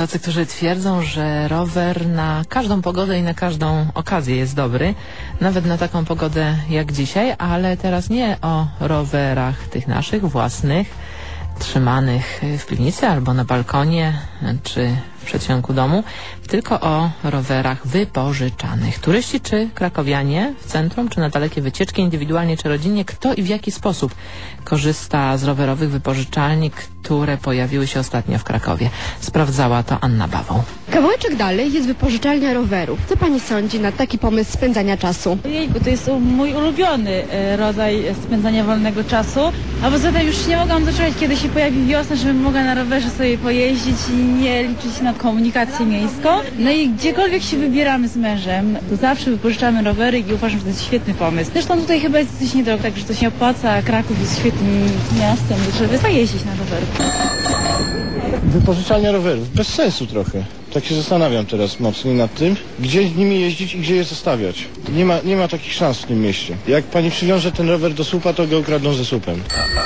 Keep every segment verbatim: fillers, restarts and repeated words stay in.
tacy, którzy twierdzą, że rower na każdą pogodę i na każdą okazję jest dobry, nawet na taką pogodę jak dzisiaj, ale teraz nie o rowerach tych naszych własnych, trzymanych w piwnicy albo na balkonie czy w przedsionku domu, tylko o rowerach wypożyczanych. Turyści czy krakowianie w centrum, czy na dalekie wycieczki, indywidualnie czy rodzinnie, kto i w jaki sposób korzysta z rowerowych wypożyczalni, które pojawiły się ostatnio w Krakowie. Sprawdzała to Anna Bawoł. Kawałeczek dalej jest wypożyczalnia rowerów. Co pani sądzi na taki pomysł spędzania czasu? Jejku, to jest mój ulubiony e, rodzaj spędzania wolnego czasu, a poza tym już nie mogłam doczekać, kiedy się pojawi wiosna, żebym mogła na rowerze sobie pojeździć i nie liczyć na komunikację miejską. No i gdziekolwiek się wybieramy z mężem, to zawsze wypożyczamy rowery i uważam, że to jest świetny pomysł. Zresztą tutaj chyba jest dosyć niedrogo, także to się opłaca, a Kraków jest świetnym miastem, żeby zajeździć na rowerku. Wypożyczalnia rowerów. Bez sensu trochę. Tak się zastanawiam teraz mocniej nad tym, gdzie z nimi jeździć i gdzie je zostawiać. Nie ma, nie ma takich szans w tym mieście. Jak pani przywiąże ten rower do słupa, to go ukradną ze słupem.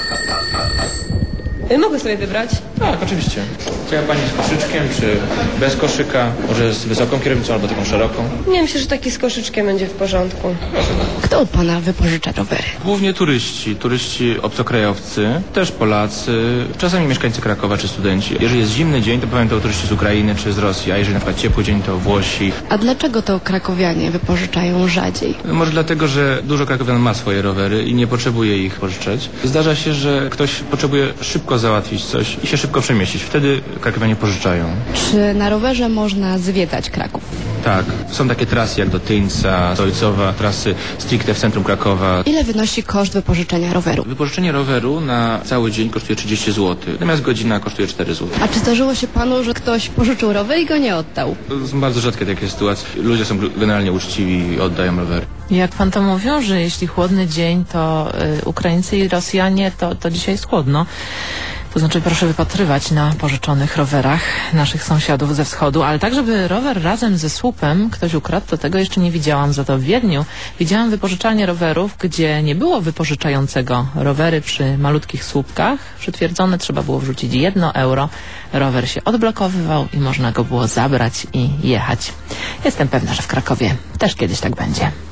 Mogę sobie wybrać? Tak, oczywiście. Chce pani z koszyczkiem, czy bez koszyka? Może z wysoką kierownicą, albo taką szeroką? Nie, myślę, że taki z koszyczkiem będzie w porządku. Kto u pana wypożycza rowery? Głównie turyści, turyści obcokrajowcy, też Polacy, czasami mieszkańcy Krakowa czy studenci. Jeżeli jest zimny dzień, to powiem to turyści z Ukrainy czy z Rosji, a jeżeli na przykład ciepły dzień, to Włosi. A dlaczego to krakowianie wypożyczają rzadziej? Może dlatego, że dużo krakowian ma swoje rowery i nie potrzebuje ich pożyczać. Zdarza się, że ktoś potrzebuje szybko załatwić coś i się szybko przemieścić. Wtedy krakowianie pożyczają. Czy na rowerze można zwiedzać Kraków? Tak, są takie trasy jak do Tyńca, do Ojcowa, trasy stricte w centrum Krakowa. Ile wynosi koszt wypożyczenia roweru? Wypożyczenie roweru na cały dzień kosztuje trzydzieści złotych, natomiast godzina kosztuje cztery złote. A czy zdarzyło się panu, że ktoś pożyczył rower i go nie oddał? To są bardzo rzadkie takie sytuacje. Ludzie są generalnie uczciwi i oddają rowery. Jak pan to mówią, że jeśli chłodny dzień, to y, Ukraińcy i Rosjanie, to, to dzisiaj jest chłodno. To znaczy proszę wypatrywać na pożyczonych rowerach naszych sąsiadów ze wschodu, ale tak, żeby rower razem ze słupem ktoś ukradł, to tego jeszcze nie widziałam. Za to w Wiedniu widziałam wypożyczalnię rowerów, gdzie nie było wypożyczającego. Rowery przy malutkich słupkach przytwierdzone, trzeba było wrzucić jedno euro. Rower się odblokowywał i można go było zabrać i jechać. Jestem pewna, że w Krakowie też kiedyś tak będzie.